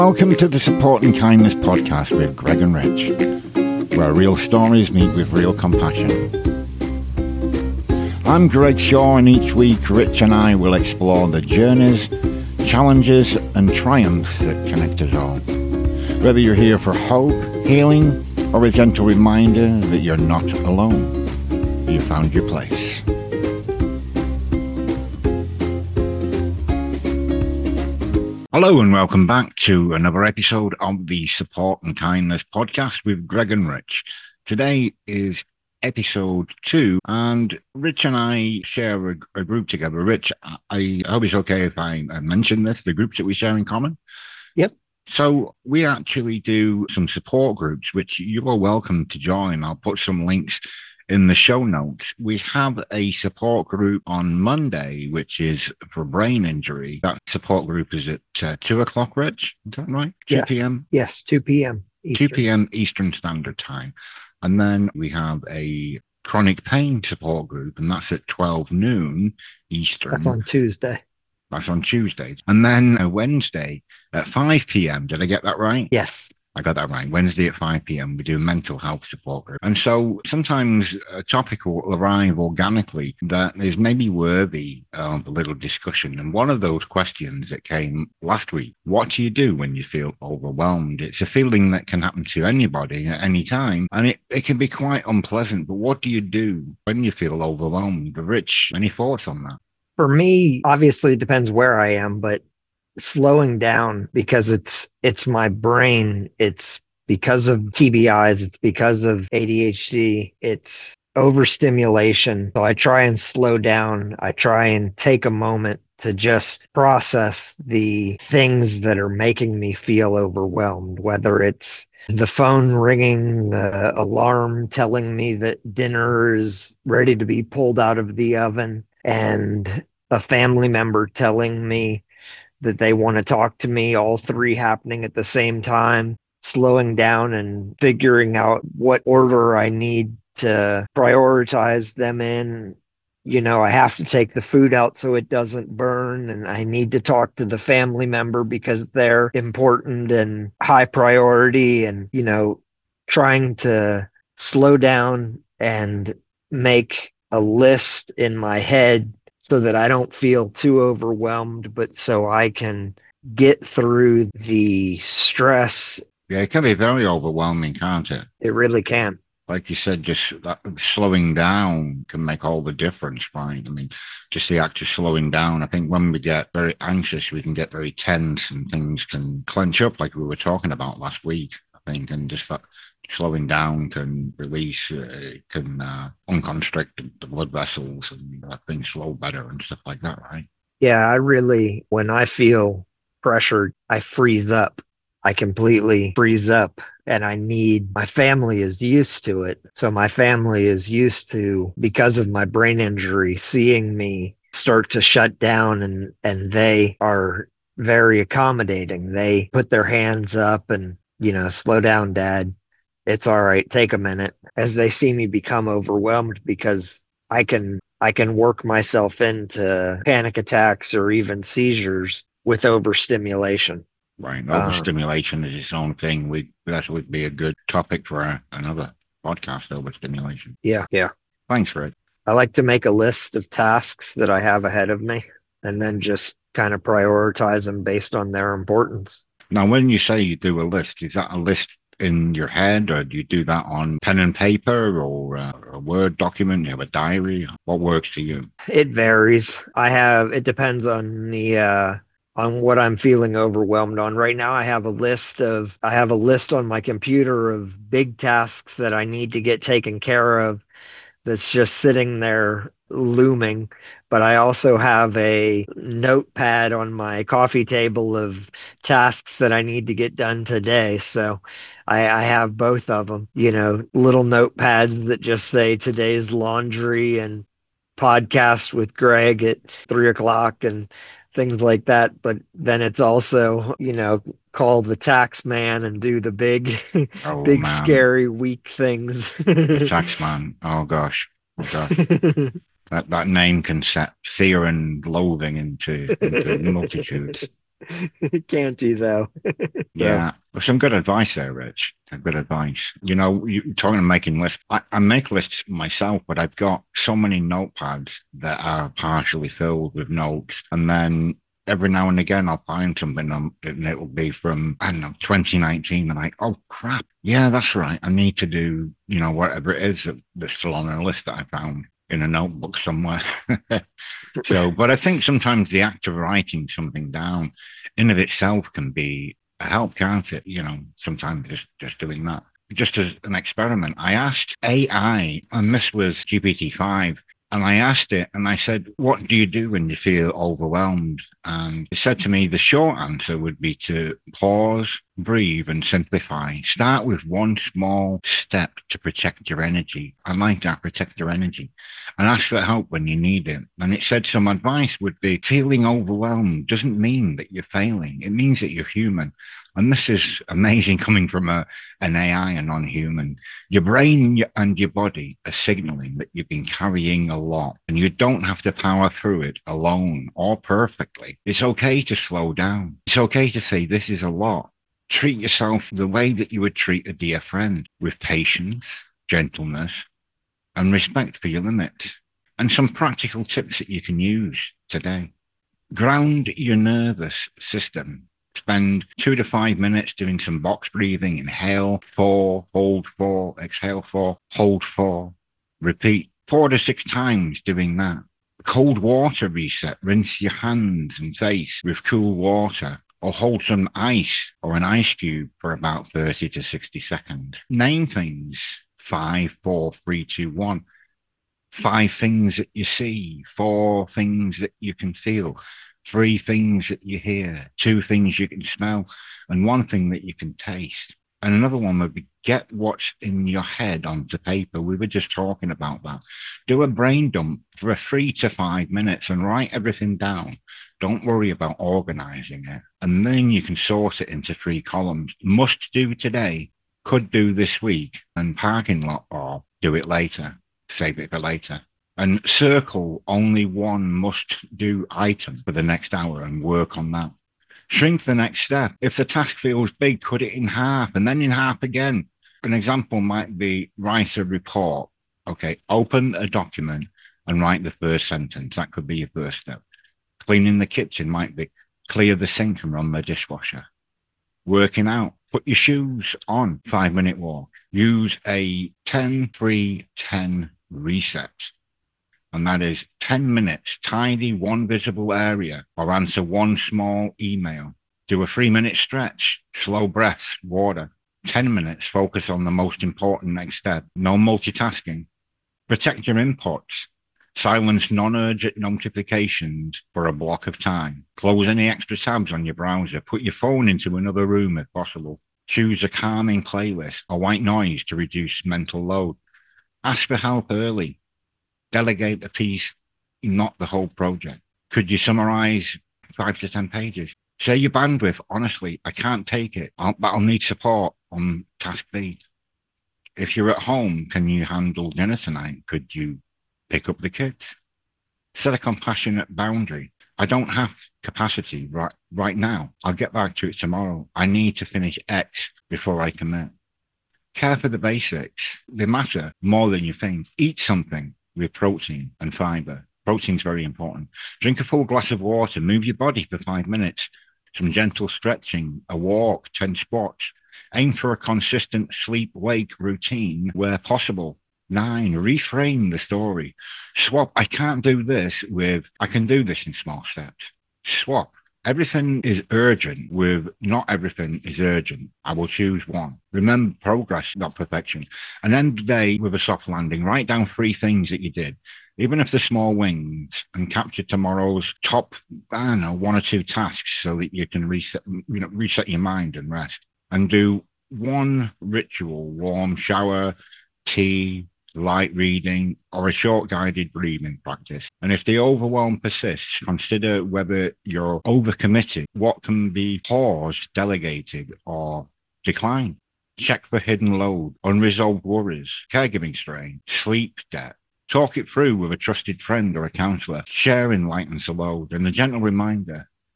Welcome to the Support and Kindness podcast with Greg and Rich, where real stories meet with real compassion. I'm Greg Shaw, and each week Rich and I will explore the journeys, challenges and triumphs that connect us all. Whether you're here for hope, healing, or a gentle reminder that you're not alone, you found your place. Hello and welcome back to another episode of the Support and Kindness podcast with Greg and Rich. Today is episode 2, and Rich and I share a group together. Rich, I hope it's okay if I mention this, the groups that we share in common. Yep. So we actually do some support groups, which you are welcome to join. I'll put some links in the show notes. We have a support group on Monday, which is for brain injury. That support group is at 2 o'clock, Rich. Is that right? 2 p.m.? Yes, 2 p.m. Eastern. 2 p.m. Eastern Standard Time. And then we have a chronic pain support group, and that's at 12 noon Eastern. That's on Tuesday. That's on Tuesdays. And then a Wednesday at 5 p.m. Did I get that right? Yes. I got that right. Wednesday at 5 p.m. we do a mental health support group. And so sometimes a topic will arrive organically that is maybe worthy of a little discussion. And one of those questions that came last week, what do you do when you feel overwhelmed? It's a feeling that can happen to anybody at any time. And it can be quite unpleasant. But what do you do when you feel overwhelmed? Rich, any thoughts on that? For me, obviously it depends where I am, but slowing down, because it's my brain, it's because of TBIs, it's because of ADHD, it's overstimulation. So I try and slow down. I try and take a moment to just process the things that are making me feel overwhelmed, whether it's the phone ringing, the alarm telling me that dinner is ready to be pulled out of the oven, and a family member telling me that they want to talk to me, all three happening at the same time, slowing down and figuring out what order I need to prioritize them in. You know, I have to take the food out so it doesn't burn, and I need to talk to the family member because they're important and high priority, and, you know, trying to slow down and make a list in my head so that I don't feel too overwhelmed, but so I can get through the stress. Yeah, it can be very overwhelming, can't it? It really can. Like you said, just slowing down can make all the difference, right? I mean, just the act of slowing down. I think when we get very anxious, we can get very tense and things can clench up, like we were talking about last week, I think, and just that slowing down can release, can unconstrict the blood vessels and things flow better and stuff like that, right? Yeah, when I feel pressured, I freeze up. I completely freeze up, and my family is used to it. So my family is used to, because of my brain injury, seeing me start to shut down, and they are very accommodating. They put their hands up and, you know, slow down, Dad. It's all right. Take a minute, as they see me become overwhelmed, because I can work myself into panic attacks or even seizures with overstimulation. Right. Overstimulation is its own thing. That would be a good topic for another podcast, overstimulation. Yeah. Thanks, Fred. I like to make a list of tasks that I have ahead of me and then just kind of prioritize them based on their importance. Now, when you say you do a list, is that a list in your head, or do you do that on pen and paper or a Word document? You have a diary? What works for you? It varies. It depends on on what I'm feeling overwhelmed on. Right now, I have a list on my computer of big tasks that I need to get taken care of, that's just sitting there looming. But I also have a notepad on my coffee table of tasks that I need to get done today. So I have both of them, you know, little notepads that just say today's laundry and podcast with Greg at 3 o'clock and things like that. But then it's also, you know, call the tax man and do the big, scary week things. The tax man. Oh gosh. That name can set fear and loathing into multitudes. Can't do though. So Yeah. Some good advice there, Rich. Good advice. You know, you talking of making lists. I make lists myself, but I've got so many notepads that are partially filled with notes. And then every now and again, I'll find something and it'll be from, I don't know, 2019. And like, oh, crap. Yeah, that's right. I need to do, whatever it is that's still on a list that I found in a notebook somewhere. So, but I think sometimes the act of writing something down in of itself can be a help, can't it? Sometimes just doing that. Just as an experiment, I asked AI, and this was GPT-5, and I asked it and I said, what do you do when you feel overwhelmed? And it said to me, the short answer would be to pause, breathe, and simplify. Start with one small step to protect your energy. I like that, protect your energy. And ask for help when you need it. And it said some advice would be feeling overwhelmed doesn't mean that you're failing. It means that you're human. And this is amazing coming from an AI, a non-human. Your brain and your body are signaling that you've been carrying a lot and you don't have to power through it alone or perfectly. It's okay to slow down. It's okay to say, this is a lot. Treat yourself the way that you would treat a dear friend, with patience, gentleness, and respect for your limits. And some practical tips that you can use today. Ground your nervous system. Spend 2 to 5 minutes doing some box breathing. Inhale 4, hold 4, exhale 4, hold 4. Repeat 4 to 6 times doing that. Cold water reset. Rinse your hands and face with cool water, or hold some ice or an ice cube for about 30 to 60 seconds. Name things. 5, 4, 3, 2, 1. 5 things that you see, 4 things that you can feel, 3 things that you hear, 2 things you can smell, and 1 thing that you can taste. And another one would be get what's in your head onto paper. We were just talking about that. Do a brain dump for 3 to 5 minutes and write everything down. Don't worry about organizing it. And then you can sort it into 3 columns. Must do today, could do this week, and parking lot, or do it later. Save it for later. And circle only one must do item for the next hour and work on that. Shrink the next step. If the task feels big, cut it in half and then in half again. An example might be write a report. Okay, open a document and write the first sentence. That could be your first step. Cleaning the kitchen might be clear the sink and run the dishwasher. Working out, put your shoes on, 5-minute walk. Use a 10-3-10 reset. And that is 10 minutes, tidy one visible area or answer one small email. Do a 3-minute stretch, slow breaths, water. 10 minutes, focus on the most important next step. No multitasking. Protect your inputs. Silence non-urgent notifications for a block of time. Close any extra tabs on your browser. Put your phone into another room if possible. Choose a calming playlist or white noise to reduce mental load. Ask for help early. Delegate a piece, not the whole project. Could you summarize 5 to 10 pages? Say your bandwidth, honestly, I can't take it, but I'll need support on task B. If you're at home, can you handle dinner tonight? Could you pick up the kids? Set a compassionate boundary. I don't have capacity right now. I'll get back to it tomorrow. I need to finish X before I commit. Care for the basics. They matter more than you think. Eat something with protein and fiber. Protein's very important. Drink a full glass of water. Move your body for 5 minutes. Some gentle stretching, a walk, 10 squats. Aim for a consistent sleep-wake routine where possible. 9, reframe the story. Swap, I can't do this with, I can do this in small steps. Swap. Everything is urgent with not everything is urgent. I will choose one. Remember progress, not perfection. And end the day with a soft landing. Write down 3 things that you did, even if they're small wins, and capture tomorrow's top, 1 or 2 tasks so that you can reset your mind and rest. And do 1 ritual, warm shower, tea, light reading, or a short guided breathing practice. And if the overwhelm persists, consider whether you're overcommitted, what can be paused, delegated, or declined. Check for hidden load, unresolved worries, caregiving strain, sleep debt. Talk it through with a trusted friend or a counselor. Sharing lightens the load. And a gentle reminder,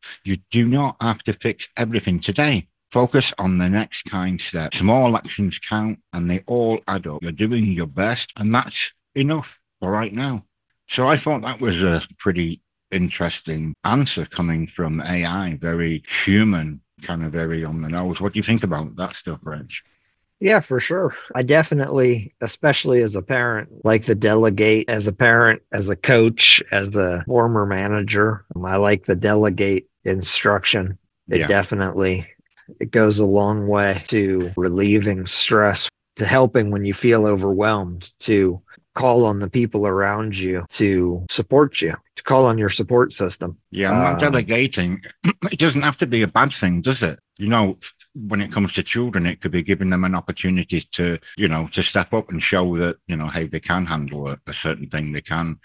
You do not have to fix everything today. Focus on the next kind step. Small actions count and they all add up. You're doing your best, and that's enough for right now. So I thought that was a pretty interesting answer coming from AI, very human, kind of very on the nose. What do you think about that stuff, Reg? Yeah, for sure. I definitely, especially as a parent, like to delegate as a parent, as a coach, as a former manager. I like the delegate instruction. It Yeah. definitely it goes a long way to relieving stress, to helping when you feel overwhelmed, to call on the people around you to support you, to call on your support system. Yeah, and that delegating, it doesn't have to be a bad thing, does it? When it comes to children, it could be giving them an opportunity to, to step up and show that, hey, they can handle a certain thing. They can,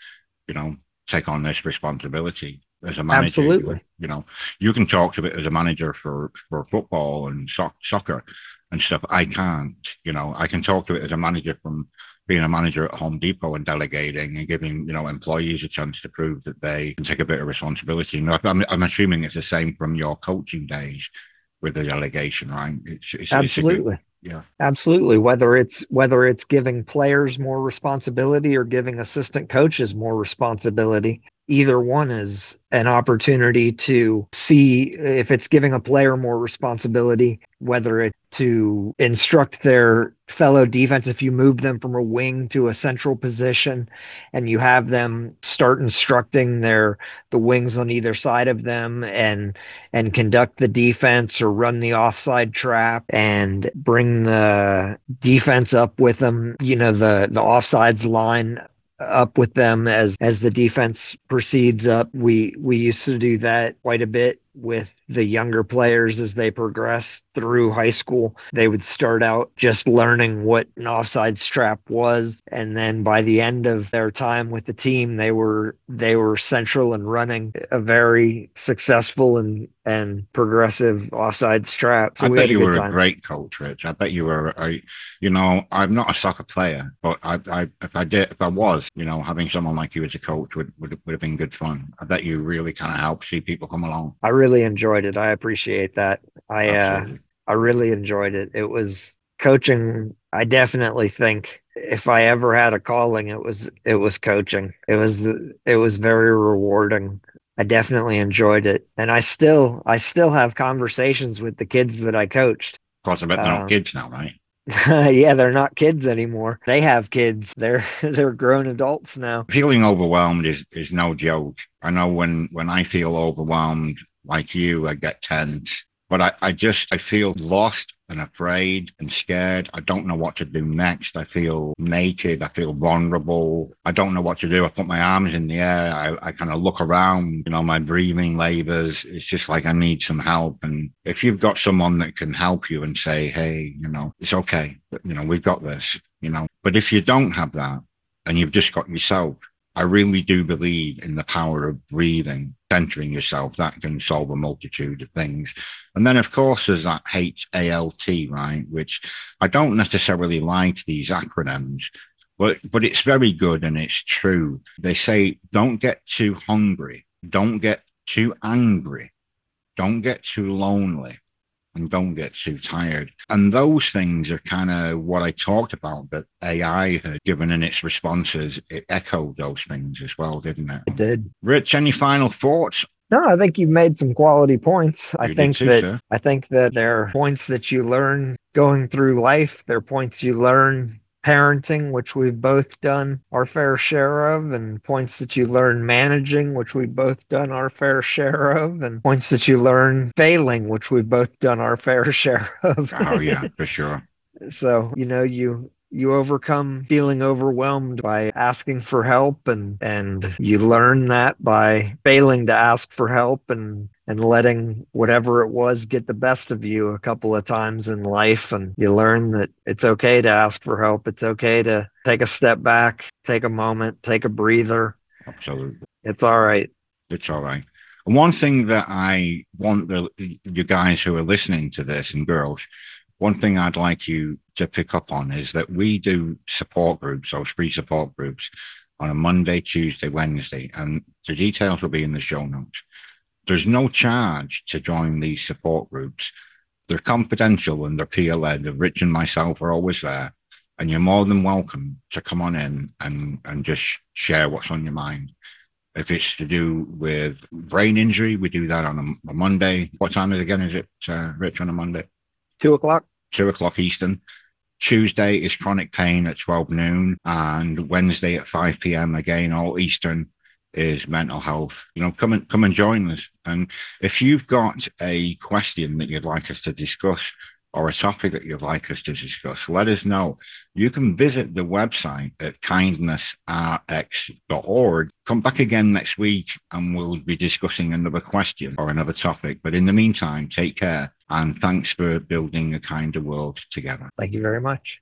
take on this responsibility as a manager. Absolutely. You can talk to it as a manager for football and soccer and stuff. I can't, I can talk to it as a manager from being a manager at Home Depot and delegating and giving, employees a chance to prove that they can take a bit of responsibility. I'm assuming it's the same from your coaching days with the delegation, right? Absolutely. Yeah, absolutely. Whether it's giving players more responsibility or giving assistant coaches more responsibility, either one is an opportunity to see if it's giving a player more responsibility, whether it's to instruct their fellow defense. If you move them from a wing to a central position and you have them start instructing the wings on either side of them and conduct the defense or run the offside trap and bring the defense up with them, the offsides line up with them as the defense proceeds up. We used to do that quite a bit with the younger players as they progress through high school. They would start out just learning what an offsides trap was, and then by the end of their time with the team, they were central and running a very successful and progressive offsides trap. So I bet you were a great coach, Rich. I bet you were. I'm not a soccer player, but if I was, having someone like you as a coach would have been good fun. I bet you really kind of helped see people come along. I really enjoyed it. I appreciate that. I really enjoyed it. It was coaching. I definitely think if I ever had a calling, it was coaching. It was very rewarding. I definitely enjoyed it. And I still have conversations with the kids that I coached. Of course, I bet they're not kids now, right? Yeah, they're not kids anymore. They have kids. They're grown adults now. Feeling overwhelmed is no joke. I know when I feel overwhelmed like you, I get tense. But I feel lost and afraid and scared. I don't know what to do next. I feel naked. I feel vulnerable. I don't know what to do. I put my arms in the air. I kind of look around, my breathing labors. It's just like I need some help. And if you've got someone that can help you and say, hey, it's okay. We've got this, But if you don't have that and you've just got yourself, I really do believe in the power of breathing, centering yourself. That can solve a multitude of things. And then, of course, there's that HALT, right? Which I don't necessarily like these acronyms, but it's very good and it's true. They say, don't get too hungry, don't get too angry, don't get too lonely, and don't get too tired. And those things are kind of what I talked about that AI had given in its responses. It echoed those things as well, didn't it? It did. Rich, any final thoughts? No, I think you've made some quality points. I think sir. that there are points that you learn going through life. There are points you learn parenting, which we've both done our fair share of, and points that you learn managing, which we've both done our fair share of, and points that you learn failing, which we've both done our fair share of. Oh, yeah, for sure. So, you overcome feeling overwhelmed by asking for help, and you learn that by failing to ask for help and letting whatever it was get the best of you a couple of times in life. And you learn that it's okay to ask for help. It's okay to take a step back, take a moment, take a breather. Absolutely. It's all right. It's all right. And one thing that I want you guys who are listening to this, and girls, one thing I'd like you to pick up on is that we do support groups, those free support groups, on a Monday, Tuesday, Wednesday, and the details will be in the show notes. There's no charge to join these support groups. They're confidential and they're peer led. Rich and myself are always there. And you're more than welcome to come on in and just share what's on your mind. If it's to do with brain injury, we do that on a Monday. What time is it, Rich, on a Monday? 2 o'clock. 2 o'clock Eastern. Tuesday is chronic pain at 12 noon. And Wednesday at 5 p.m. again, all Eastern, is mental health. Come and join us. And if you've got a question that you'd like us to discuss or a topic that you'd like us to discuss, let us know. You can visit the website at kindnessrx.org. Come back again next week and we'll be discussing another question or another topic. But in the meantime, take care and thanks for building a kinder world together. Thank you very much.